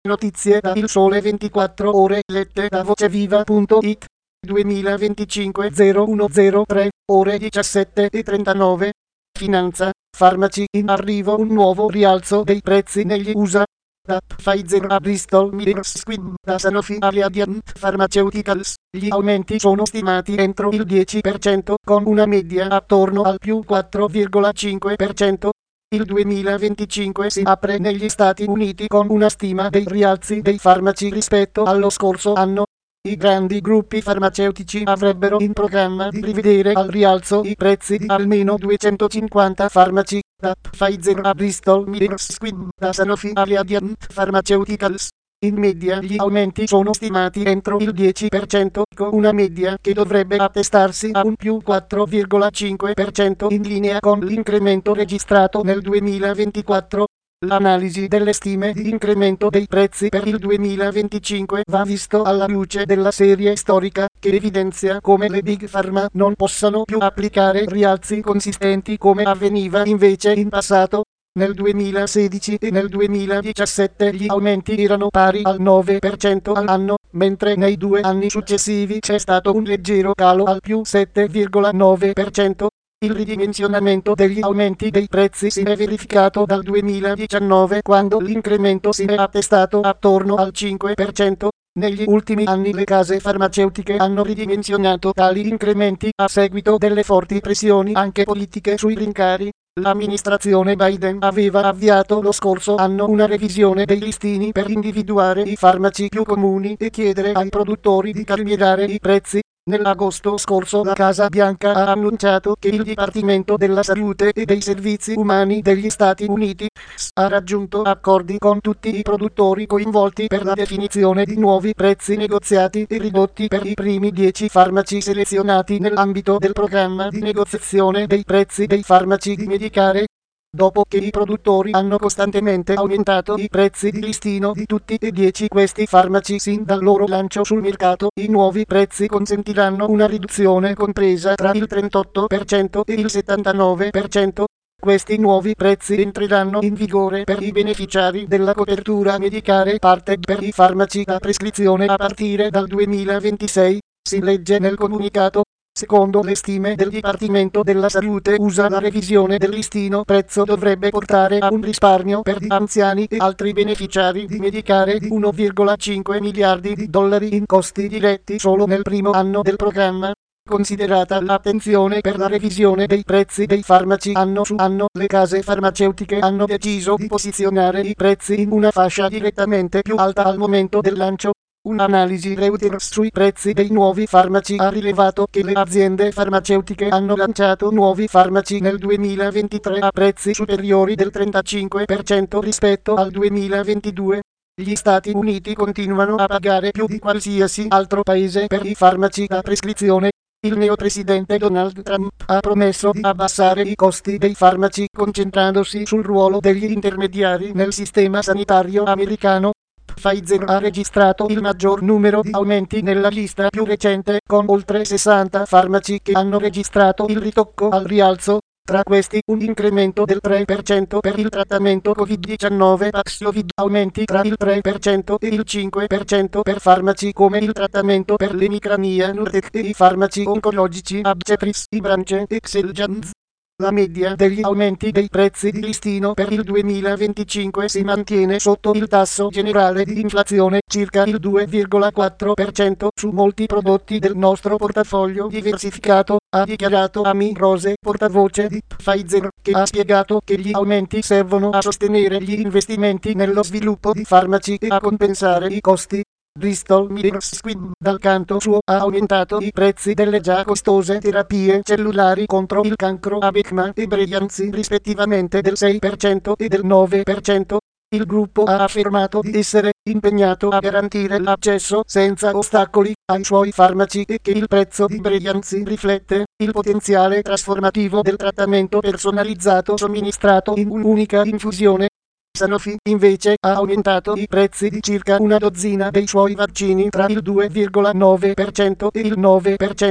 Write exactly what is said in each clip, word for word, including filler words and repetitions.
Notizie da Il Sole ventiquattro Ore lette da voceviva punto it. duemilaventicinque zero uno zero tre, ore diciassette e trentanove. Finanza, farmaci in arrivo un nuovo rialzo dei prezzi negli U S A. Da Pfizer a Bristol Myers Squibb, da Sanofi a Radiant Pharmaceuticals, gli aumenti sono stimati entro il dieci per cento, con una media attorno al più quattro virgola cinque per cento. Il duemilaventicinque si apre negli Stati Uniti con una stima dei rialzi dei farmaci rispetto allo scorso anno. I grandi gruppi farmaceutici avrebbero in programma di rivedere al rialzo i prezzi di almeno duecentocinquanta farmaci, da Pfizer a Bristol Myers Squibb, da Sanofi a Radiant Pharmaceuticals. In media gli aumenti sono stimati entro il dieci per cento, con una media che dovrebbe attestarsi a un più quattro virgola cinque per cento in linea con l'incremento registrato nel duemilaventiquattro. L'analisi delle stime di incremento dei prezzi per il duemilaventicinque va visto alla luce della serie storica, che evidenzia come le Big Pharma non possano più applicare rialzi consistenti come avveniva invece in passato. Nel duemilasedici e nel duemiladiciassette gli aumenti erano pari al nove per cento all'anno, mentre nei due anni successivi c'è stato un leggero calo al più sette virgola nove per cento. Il ridimensionamento degli aumenti dei prezzi si è verificato dal duemiladiciannove, quando l'incremento si è attestato attorno al cinque per cento. Negli ultimi anni le case farmaceutiche hanno ridimensionato tali incrementi a seguito delle forti pressioni anche politiche sui rincari. L'amministrazione Biden aveva avviato lo scorso anno una revisione dei listini per individuare i farmaci più comuni e chiedere ai produttori di calmierare i prezzi. Nell'agosto scorso la Casa Bianca ha annunciato che il Dipartimento della Salute e dei Servizi Umani degli Stati Uniti ha raggiunto accordi con tutti i produttori coinvolti per la definizione di nuovi prezzi negoziati e ridotti per i primi dieci farmaci selezionati nell'ambito del programma di negoziazione dei prezzi dei farmaci di Medicare. Dopo che i produttori hanno costantemente aumentato i prezzi di listino di tutti e dieci questi farmaci sin dal loro lancio sul mercato, i nuovi prezzi consentiranno una riduzione compresa tra il trentotto per cento e il settantanove per cento. Questi nuovi prezzi entreranno in vigore per i beneficiari della copertura Medicare Part D per i farmaci a prescrizione a partire dal duemilaventisei, si legge nel comunicato. Secondo le stime del Dipartimento della Salute U S A, la revisione del listino prezzo dovrebbe portare a un risparmio per gli anziani e altri beneficiari di Medicare di uno virgola cinque miliardi di dollari in costi diretti solo nel primo anno del programma. Considerata l'attenzione per la revisione dei prezzi dei farmaci anno su anno, le case farmaceutiche hanno deciso di posizionare i prezzi in una fascia direttamente più alta al momento del lancio. Un'analisi Reuters sui prezzi dei nuovi farmaci ha rilevato che le aziende farmaceutiche hanno lanciato nuovi farmaci nel duemilaventitré a prezzi superiori del trentacinque per cento rispetto al duemilaventidue. Gli Stati Uniti continuano a pagare più di qualsiasi altro paese per i farmaci a prescrizione. Il neopresidente Donald Trump ha promesso di abbassare i costi dei farmaci concentrandosi sul ruolo degli intermediari nel sistema sanitario americano. Pfizer ha registrato il maggior numero di aumenti nella lista più recente, con oltre sessanta farmaci che hanno registrato il ritocco al rialzo. Tra questi un incremento del tre per cento per il trattamento covid diciannove Paxlovid, aumenti tra il tre per cento e il cinque per cento per farmaci come il trattamento per l'emicrania Nurtec e i farmaci oncologici Abcepris, Ibrance e Xeljanz. La media degli aumenti dei prezzi di listino per il duemilaventicinque si mantiene sotto il tasso generale di inflazione, circa il due virgola quattro per cento su molti prodotti del nostro portafoglio diversificato, ha dichiarato Amy Rose, portavoce di Pfizer, che ha spiegato che gli aumenti servono a sostenere gli investimenti nello sviluppo di farmaci e a compensare i costi. Bristol Myers Squibb, dal canto suo, ha aumentato i prezzi delle già costose terapie cellulari contro il cancro Abecma e Breyanzi rispettivamente del sei per cento e del nove per cento. Il gruppo ha affermato di essere impegnato a garantire l'accesso senza ostacoli ai suoi farmaci e che il prezzo di Breyanzi riflette il potenziale trasformativo del trattamento personalizzato somministrato in un'unica infusione. Sanofi, invece, ha aumentato i prezzi di circa una dozzina dei suoi vaccini tra il due virgola nove per cento e il nove per cento.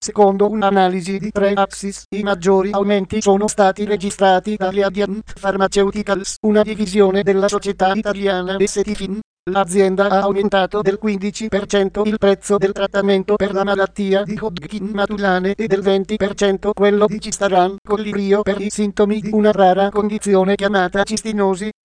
Secondo un'analisi di tre Axis, i maggiori aumenti sono stati registrati dalle Adient Pharmaceuticals, una divisione della società italiana Estetifin. L'azienda ha aumentato del quindici per cento il prezzo del trattamento per la malattia di Hodgkin matulane e del venti per cento quello di Cistaran collirio per i sintomi di una rara condizione chiamata cistinosi.